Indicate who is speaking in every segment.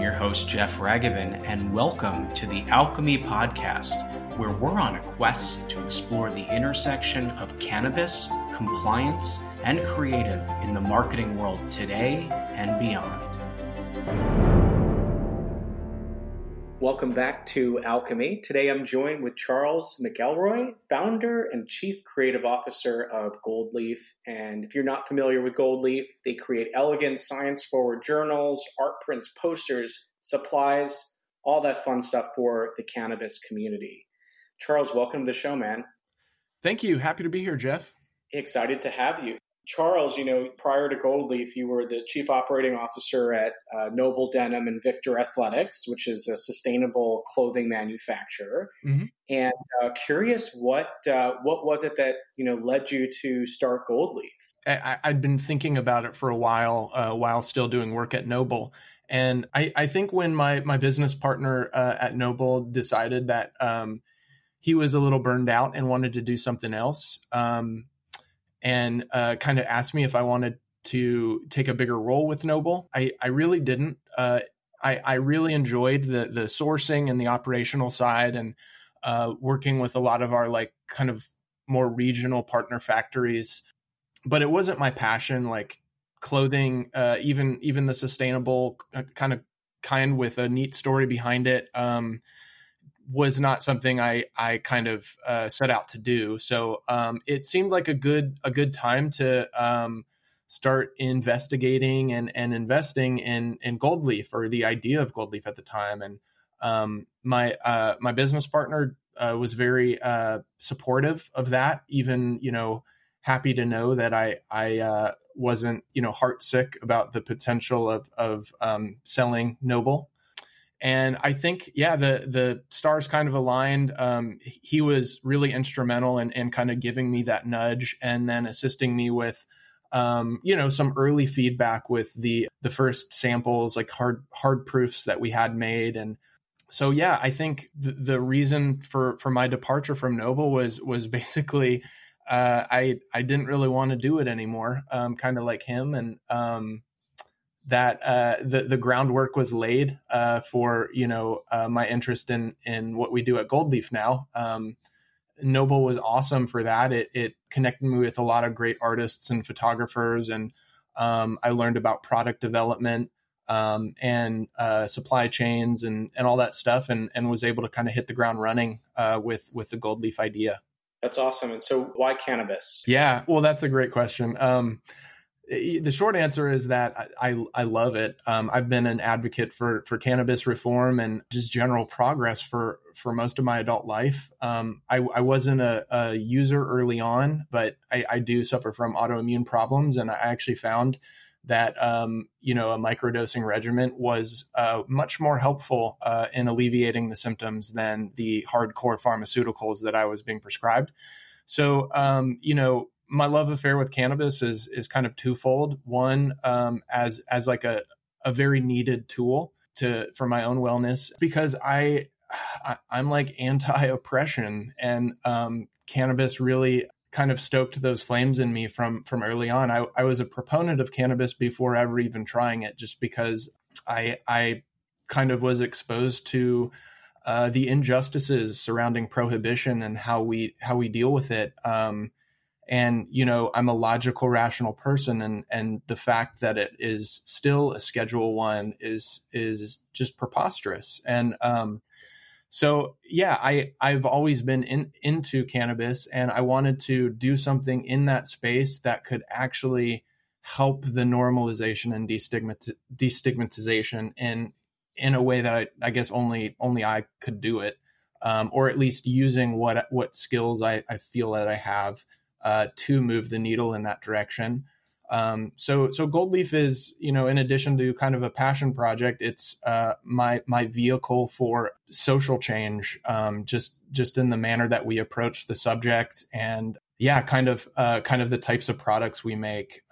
Speaker 1: your host, Jeff Raghavan, and welcome to the Alchemy Podcast, where we're on a quest to explore the intersection of cannabis, compliance, and creative in the marketing world today and beyond. Welcome back to Alchemy. Today I'm joined with Charles McElroy, founder and chief creative officer of Gold Leaf. And if you're not familiar with Gold Leaf, they create elegant, science-forward journals, art prints, posters, supplies, all that fun stuff for the cannabis community. Charles, welcome to the show, man.
Speaker 2: Thank you. Happy to be here, Jeff.
Speaker 1: Excited to have you. Charles, prior to Gold Leaf, you were the chief operating officer at Noble Denim and Victor Athletics, which is a sustainable clothing manufacturer. Mm-hmm. And curious, what was it that led you to start Gold Leaf?
Speaker 2: I'd been thinking about it for a while still doing work at Noble. And I think when my business partner at Noble decided that he was a little burned out and wanted to do something else, and kind of asked me if I wanted to take a bigger role with Noble. I really didn't. I really enjoyed the sourcing and the operational side and working with a lot of our kind of more regional partner factories. But it wasn't my passion, like clothing, even the sustainable kind with a neat story behind it. Was not something I kind of set out to do. So it seemed like a good time to start investigating and investing in Gold Leaf, or the idea of Gold Leaf at the time. And my business partner was very supportive of that. Even happy to know that I wasn't heartsick about the potential of selling Noble. And I think, the stars kind of aligned. He was really instrumental in kind of giving me that nudge and then assisting me with, some early feedback with the first samples, like hard proofs that we had made. And so, I think the reason for my departure from Noble was basically I didn't really want to do it anymore, kind of like him. And that the groundwork was laid for my interest in what we do at Gold Leaf now. Noble was awesome for that. It connected me with a lot of great artists and photographers, and I learned about product development and supply chains and all that stuff, and was able to kind of hit the ground running with the Gold Leaf idea.
Speaker 1: That's awesome. And so why cannabis?
Speaker 2: Yeah, well, that's a great question. The short answer is that I love it. I've been an advocate for cannabis reform and just general progress for most of my adult life. I wasn't a user early on, but I do suffer from autoimmune problems. And I actually found that, a microdosing regimen was much more helpful in alleviating the symptoms than the hardcore pharmaceuticals that I was being prescribed. So, my love affair with cannabis is kind of twofold. One, as like a very needed tool for my own wellness, because I'm like anti-oppression, and cannabis really kind of stoked those flames in me from early on. I was a proponent of cannabis before ever even trying it, just because I kind of was exposed to the injustices surrounding prohibition and how we deal with it. And, I'm a logical, rational person, and the fact that it is still a Schedule 1 is just preposterous. And I've always been into cannabis, and I wanted to do something in that space that could actually help the normalization and destigmatization in a way that I guess only I could do it, or at least using what skills I feel that I have to move the needle in that direction. So Gold Leaf is, in addition to kind of a passion project, it's my vehicle for social change, just in the manner that we approach the subject, and kind of the types of products we make.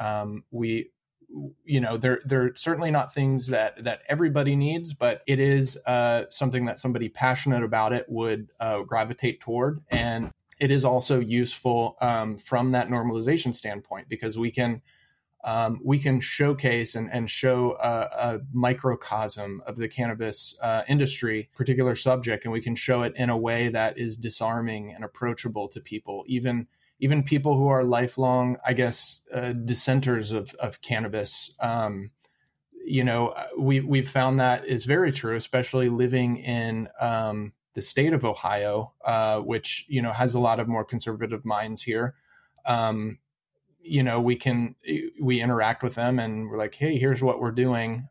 Speaker 2: They're certainly not things that everybody needs, but it is something that somebody passionate about it would gravitate toward. And it is also useful from that normalization standpoint, because we can we can showcase and show a microcosm of the cannabis industry, particular subject, and we can show it in a way that is disarming and approachable to people, even people who are lifelong, I guess, dissenters of cannabis. We've found that is very true, especially living in the state of Ohio, which, has a lot of more conservative minds here. We interact with them and we're like, hey, here's what we're doing.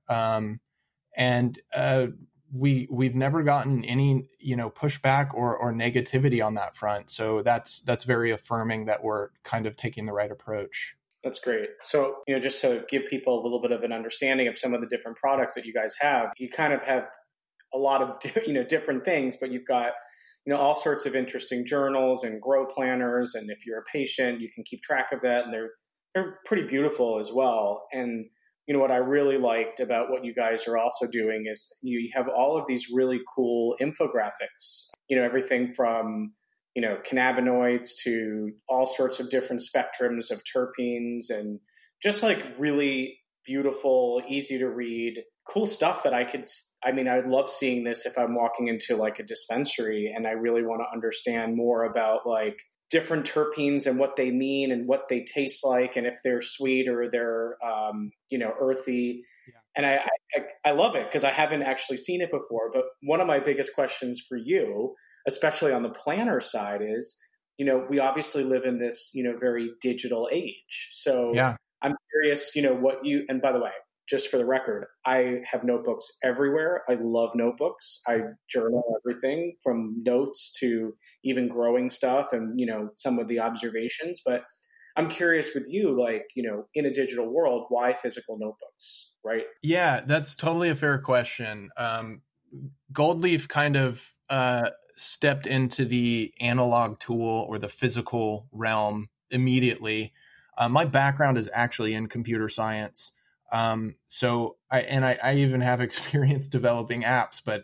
Speaker 2: We've never gotten any, pushback or negativity on that front. So that's very affirming that we're kind of taking the right approach.
Speaker 1: That's great. So, just to give people a little bit of an understanding of some of the different products that you guys have, you kind of have a lot of, different things, but you've got, all sorts of interesting journals and grow planners. And if you're a patient, you can keep track of that. And they're pretty beautiful as well. And, what I really liked about what you guys are also doing is you have all of these really cool infographics, everything from, cannabinoids to all sorts of different spectrums of terpenes and just like really beautiful, easy to read, cool stuff that I would love seeing this if I'm walking into like a dispensary and I really want to understand more about like different terpenes and what they mean and what they taste like and if they're sweet or they're, earthy. Yeah. And I love it because I haven't actually seen it before. But one of my biggest questions for you, especially on the planner side, is, we obviously live in this, very digital age. So yeah. I'm curious, and by the way, just for the record, I have notebooks everywhere. I love notebooks. I journal everything from notes to even growing stuff and, some of the observations. But I'm curious with you, like, in a digital world, why physical notebooks, right?
Speaker 2: Yeah, that's totally a fair question. Gold Leaf kind of stepped into the analog tool or the physical realm immediately. My background is actually in computer science. So I even have experience developing apps, but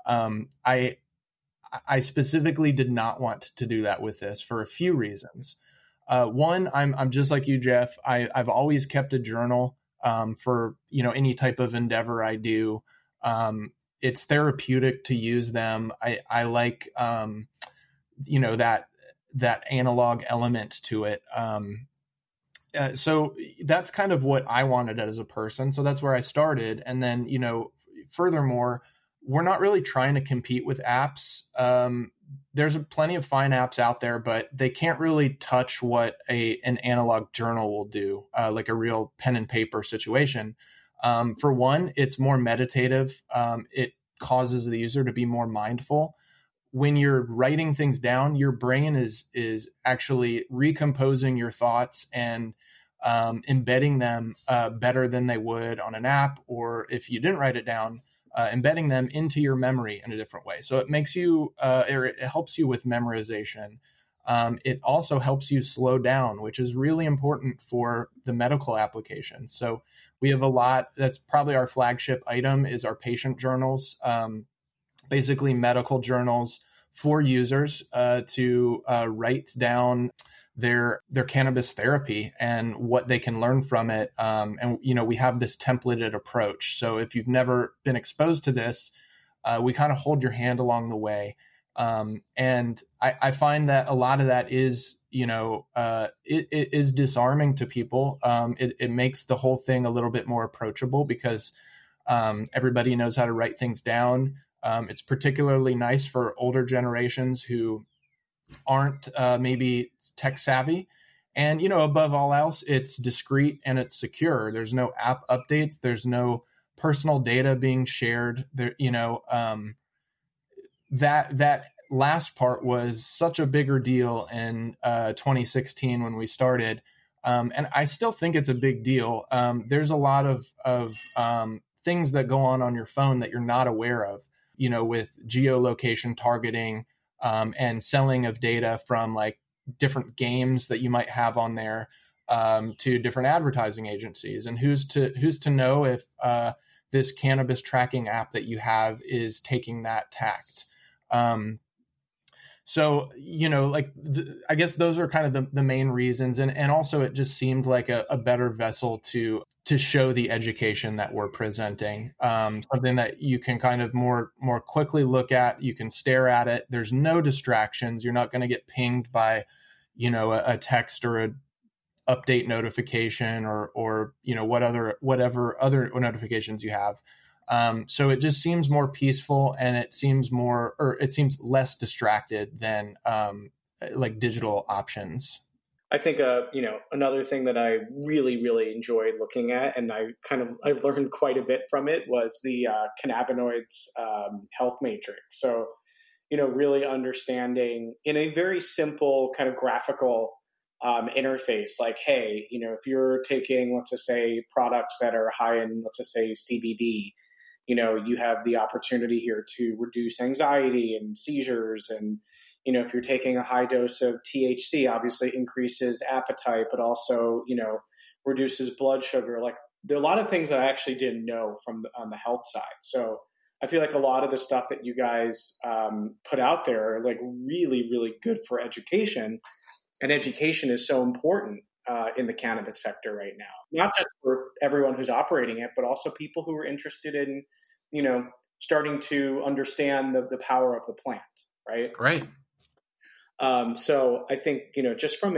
Speaker 2: I specifically did not want to do that with this for a few reasons. One, I'm just like you, Jeff. I've always kept a journal for any type of endeavor I do. It's therapeutic to use them. I like that analog element to it. So that's kind of what I wanted as a person. So that's where I started. And then, furthermore, we're not really trying to compete with apps. There's plenty of fine apps out there, but they can't really touch what an analog journal will do, like a real pen and paper situation. For one, it's more meditative. It causes the user to be more mindful. When you're writing things down, your brain is actually recomposing your thoughts and embedding them better than they would on an app, or if you didn't write it down, embedding them into your memory in a different way. So it makes you, or it helps you with memorization. It also helps you slow down, which is really important for the medical application. So we have a lot. That's probably our flagship item is our patient journals. Basically medical journals for users to write down their cannabis therapy and what they can learn from it. And, we have this templated approach. So if you've never been exposed to this, we kind of hold your hand along the way. And I find that a lot of that is, it is disarming to people. It makes the whole thing a little bit more approachable because everybody knows how to write things down. It's particularly nice for older generations who aren't maybe tech savvy. And, above all else, it's discreet and it's secure. There's no app updates. There's no personal data being shared there. That last part was such a bigger deal in 2016 when we started. And I still think it's a big deal. There's a lot of things that go on your phone that you're not aware of, with geolocation targeting and selling of data from like different games that you might have on there to different advertising agencies. And who's to know if this cannabis tracking app that you have is taking that tact. So, like I guess those are kind of the main reasons. And also it just seemed like a better vessel to show the education that we're presenting, something that you can kind of more quickly look at. You can stare at it. There's no distractions. You're not going to get pinged by, a text or a update notification or whatever other notifications you have. So it just seems more peaceful, and it seems less distracted than like digital options.
Speaker 1: I think, another thing that I really, really enjoyed looking at, and I learned quite a bit from it, was the cannabinoids health matrix. So, really understanding in a very simple kind of graphical interface, like, hey, if you're taking, let's just say, products that are high in, let's just say, CBD, you have the opportunity here to reduce anxiety and seizures. And, if you're taking a high dose of THC, obviously increases appetite, but also, reduces blood sugar. Like, there are a lot of things that I actually didn't know on the health side. So I feel like a lot of the stuff that you guys put out there are like really, really good for education. And education is so important in the cannabis sector right now, not just for everyone who's operating it, but also people who are interested in, starting to understand the power of the plant, right?
Speaker 2: Right.
Speaker 1: So I think, just from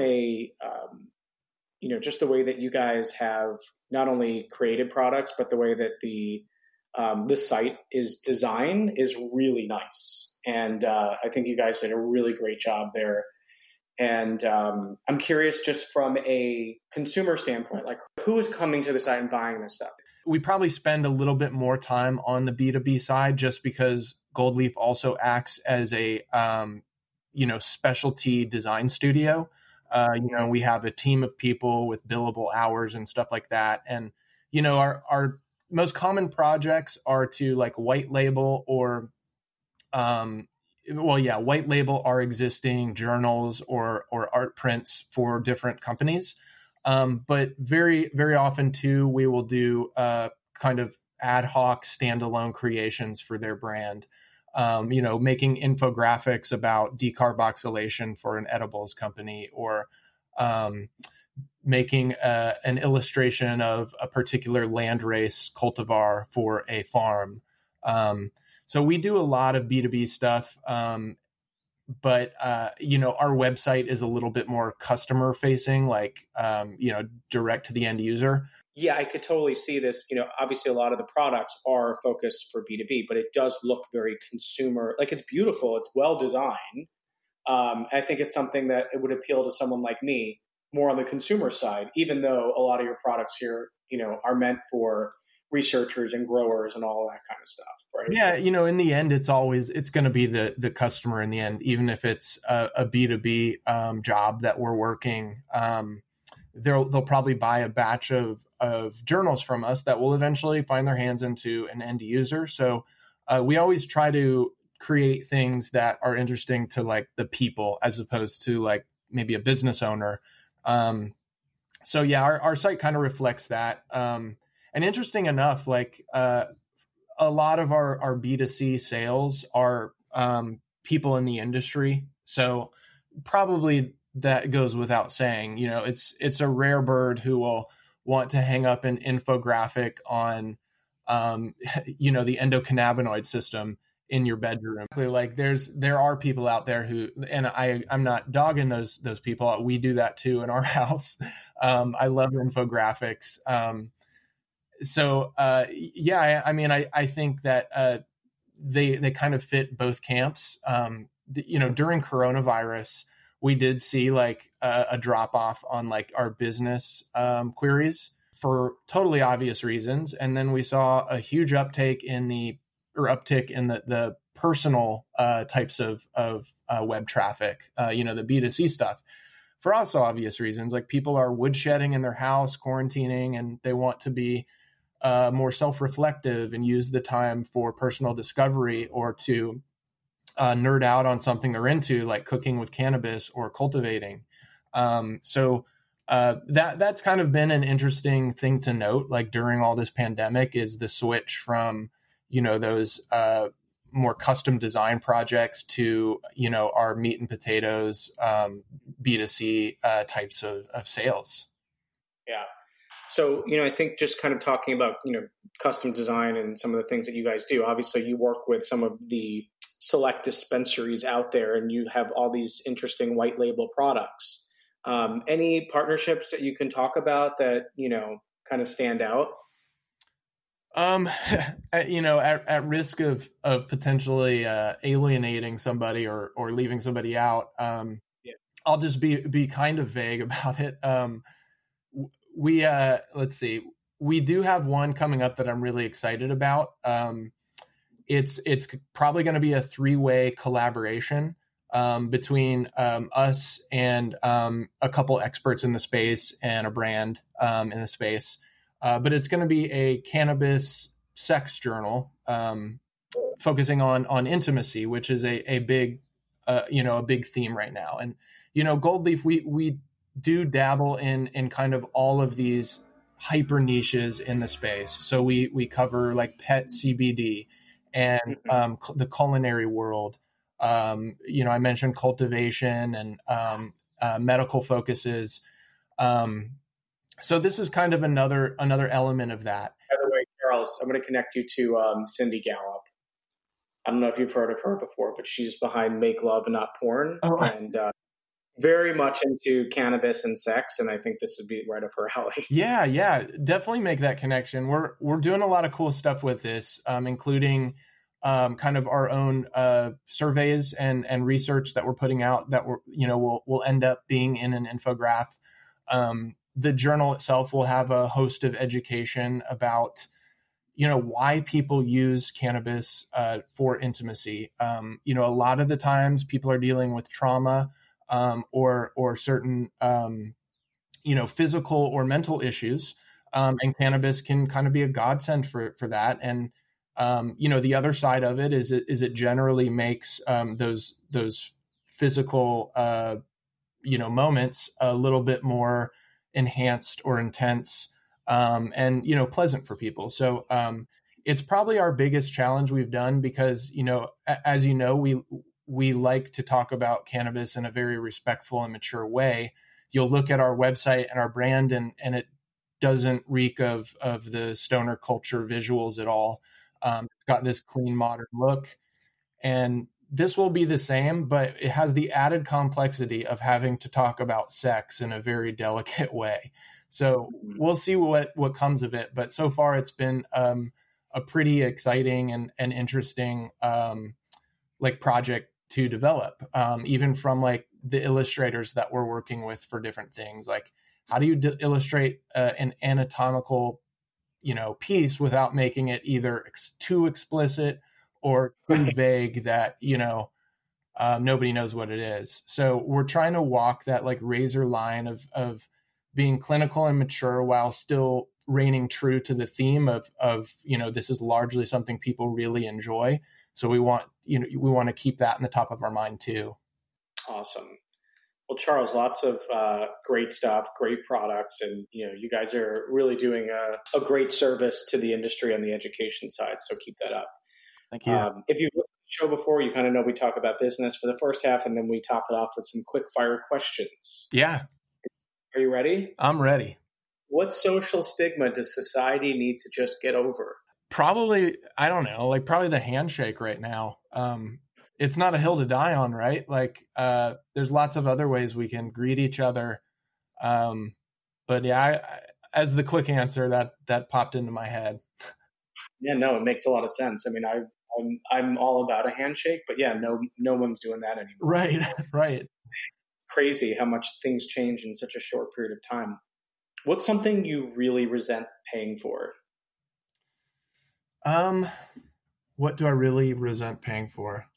Speaker 1: just the way that you guys have not only created products, but the way that the site is designed is really nice. And I think you guys did a really great job there. And I'm curious, just from a consumer standpoint, like, who is coming to the site and buying this stuff?
Speaker 2: We probably spend a little bit more time on the B2B side, just because Gold Leaf also acts as a, specialty design studio. We have a team of people with billable hours and stuff like that. And, our most common projects are to like white label or, white label our existing journals or art prints for different companies. But very, very often too, we will do kind of ad hoc standalone creations for their brand. Making infographics about decarboxylation for an edibles company, or making an illustration of a particular landrace cultivar for a farm. So we do a lot of B2B stuff. But our website is a little bit more customer facing, like, direct to the end user.
Speaker 1: Yeah, I could totally see this. Obviously a lot of the products are focused for B2B, but it does look very consumer. Like, it's beautiful. It's well designed. I think it's something that it would appeal to someone like me more on the consumer side, even though a lot of your products here, are meant for researchers and growers and all that kind of stuff, right?
Speaker 2: Yeah, in the end, it's going to be the customer in the end, even if it's a B2B job that we're working. They'll probably buy a batch of journals from us that will eventually find their hands into an end user. So we always try to create things that are interesting to like the people, as opposed to like maybe a business owner. So yeah, our site kind of reflects that. And interesting enough, like a lot of our B2C sales are people in the industry. So probably that goes without saying. It's a rare bird who will want to hang up an infographic on, the endocannabinoid system in your bedroom. Like there are people out there who, and I'm not dogging those people. We do that too in our house. I love infographics. I think that they kind of fit both camps. During coronavirus, we did see like a drop off on like our business queries for totally obvious reasons, and then we saw a huge uptick in the personal types of web traffic. The B2C stuff. For also obvious reasons, like people are woodshedding in their house, quarantining, and they want to be more self-reflective and use the time for personal discovery, or to nerd out on something they're into, like cooking with cannabis or cultivating. That's kind of been an interesting thing to note, like during all this pandemic, is the switch from, those more custom design projects to, our meat and potatoes, B2C types of sales.
Speaker 1: Yeah. So, I think just kind of talking about, custom design and some of the things that you guys do, obviously you work with some of the select dispensaries out there and you have all these interesting white label products. Any partnerships that you can talk about that, kind of stand out?
Speaker 2: At risk of potentially alienating somebody or leaving somebody out, I'll just be kind of vague about it. Let's see. We do have one coming up that I'm really excited about. It's probably going to be a 3-way collaboration between us and a couple experts in the space and a brand in the space. But it's going to be a cannabis sex journal focusing on intimacy, which is a big theme right now. And, Gold Leaf, we do dabble in kind of all of these hyper niches in the space. So we cover like pet CBD and the culinary world. I mentioned cultivation and medical focuses. So this is kind of another element of that.
Speaker 1: By the way, Charles, I'm going to connect you to Cindy Gallup. I don't know if you've heard of her before, but she's behind Make Love and Not Porn, and very much into cannabis and sex. And I think this would be right up her alley.
Speaker 2: Yeah, definitely make that connection. We're doing a lot of cool stuff with this, including kind of our own surveys and research that we're putting out that will end up being in an infograph. The journal itself will have a host of education about, why people use cannabis for intimacy. A lot of the times people are dealing with trauma or certain, physical or mental issues. And cannabis can kind of be a godsend for that. And, the other side of it is it generally makes those physical, moments a little bit more enhanced or intense and pleasant for people. So it's probably our biggest challenge we've done because as we like to talk about cannabis in a very respectful and mature way. You'll look at our website and our brand and it doesn't reek of the stoner culture visuals at all. It's got this clean modern look, and this will be the same, but it has the added complexity of having to talk about sex in a very delicate way. So we'll see what comes of it. But so far it's been a pretty exciting and interesting project to develop, even from like the illustrators that we're working with for different things. Like, how do you illustrate an anatomical, piece without making it either too explicit or too vague that, nobody knows what it is. So we're trying to walk that like razor line of being clinical and mature while still reigning true to the theme of, this is largely something people really enjoy. So we want to keep that in the top of our mind too.
Speaker 1: Awesome. Well, Charles, lots of great stuff, great products, and you guys are really doing a great service to the industry on the education side. So keep that up.
Speaker 2: Thank you.
Speaker 1: If you've listened to the show before, you kind of know we talk about business for the first half, and then we top it off with some quick fire questions.
Speaker 2: Yeah.
Speaker 1: Are you ready?
Speaker 2: I'm ready.
Speaker 1: What social stigma does society need to just get over?
Speaker 2: Probably, I don't know, probably the handshake right now. It's not a hill to die on, right? There's lots of other ways we can greet each other. But yeah, as the quick answer, that popped into my head.
Speaker 1: Yeah, no, it makes a lot of sense. I mean, I'm all about a handshake, but yeah, no one's doing that anymore.
Speaker 2: Right.
Speaker 1: Crazy how much things change in such a short period of time. What's something you really resent paying for?
Speaker 2: What do I really resent paying for?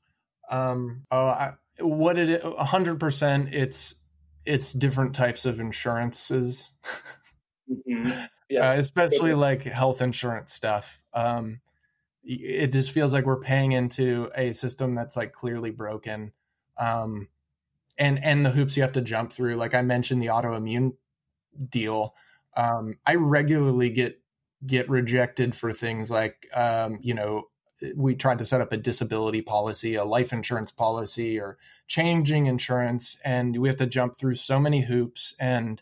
Speaker 2: 100%. It's different types of insurances, especially like health insurance stuff. It just feels like we're paying into a system that's like clearly broken. And the hoops you have to jump through. Like I mentioned, the autoimmune deal. I regularly get rejected for things like, we tried to set up a disability policy, a life insurance policy, or changing insurance, and we have to jump through so many hoops. And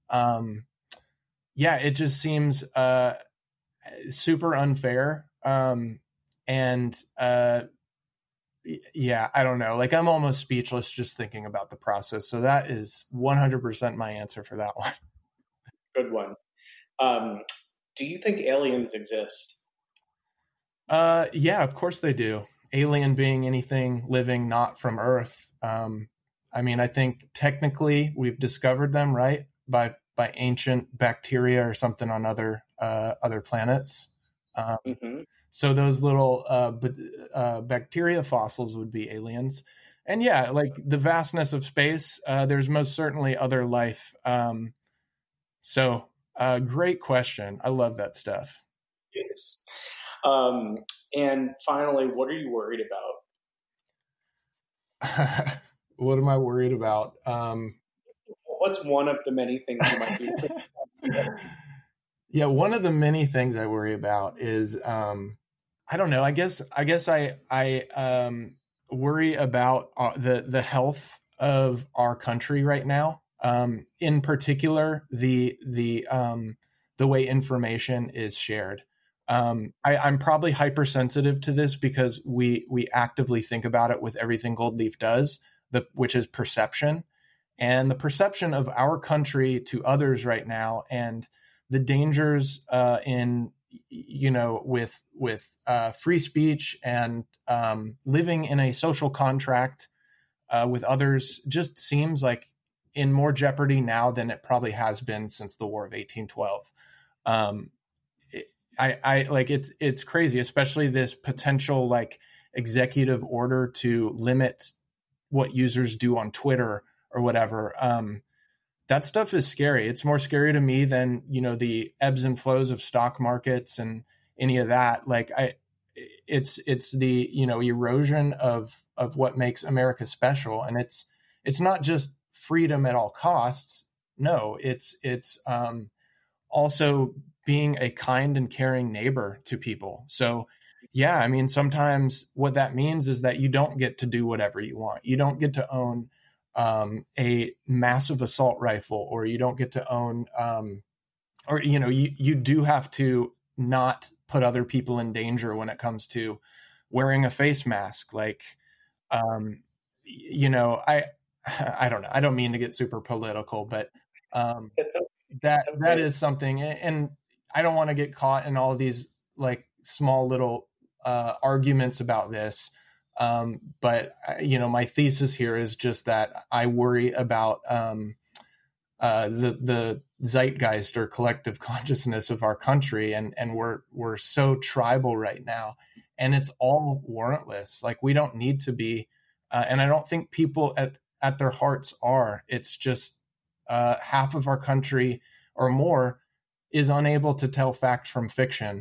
Speaker 2: it just seems super unfair. I don't know. Like, I'm almost speechless just thinking about the process. So that is 100% my answer for that one.
Speaker 1: Good one. Do you think aliens exist?
Speaker 2: Yeah, of course they do. Alien being anything living not from Earth. I think technically we've discovered them, right? By ancient bacteria or something on other planets. So those little bacteria fossils would be aliens. And yeah, like the vastness of space, there's most certainly other life. Great question. I love that stuff.
Speaker 1: Yes. And finally, what are you worried
Speaker 2: about? What am I worried about?
Speaker 1: What's one of the many things you might be worried about?
Speaker 2: Yeah, one of the many things I worry about is, I don't know. I guess I worry about the health of our country right now. In particular, the way information is shared. I'm probably hypersensitive to this because we actively think about it with everything Gold Leaf does, which is perception, and the perception of our country to others right now, and the dangers with free speech and living in a social contract with others just seems like in more jeopardy now than it probably has been since the War of 1812. It's crazy, especially this potential like executive order to limit what users do on Twitter or whatever. That stuff is scary. It's more scary to me than, the ebbs and flows of stock markets and any of that. Like it's the, erosion of what makes America special. And it's not just freedom at all costs. No, it's also being a kind and caring neighbor to people. So yeah, sometimes what that means is that you don't get to do whatever you want. You don't get to own a massive assault rifle, or you don't get to own, you do have to not put other people in danger when it comes to wearing a face mask. Like, I don't know. I don't mean to get super political, but that is something, and I don't want to get caught in all these like small little arguments about this. But my thesis here is just that I worry about the zeitgeist or collective consciousness of our country, and we're so tribal right now, and it's all warrantless. Like, we don't need to be, and I don't think people at their hearts are. It's just half of our country or more is unable to tell fact from fiction,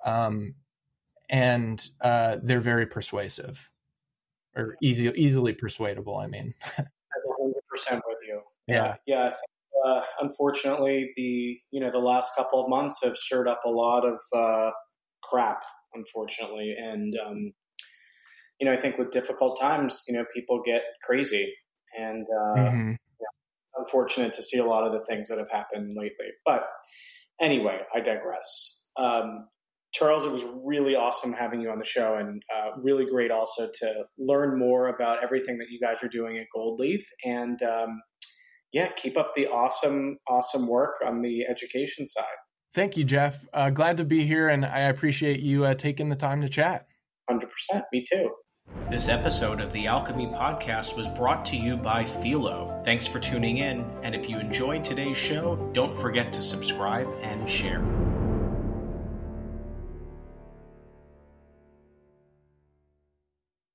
Speaker 2: and they're very persuasive. Or easily persuadable. I'm 100%
Speaker 1: with you.
Speaker 2: Yeah.
Speaker 1: I think, unfortunately, the last couple of months have stirred up a lot of crap, unfortunately, and I think with difficult times, people get crazy, and unfortunate to see a lot of the things that have happened lately. But anyway, I digress. Charles, it was really awesome having you on the show, and really great also to learn more about everything that you guys are doing at Gold Leaf. And keep up the awesome work on the education side.
Speaker 2: Thank you, Jeff. Glad to be here, and I appreciate you taking the time to chat.
Speaker 1: 100%. Me too. This episode of the Alchemy Podcast was brought to you by Philo. Thanks for tuning in, and if you enjoyed today's show, don't forget to subscribe and share.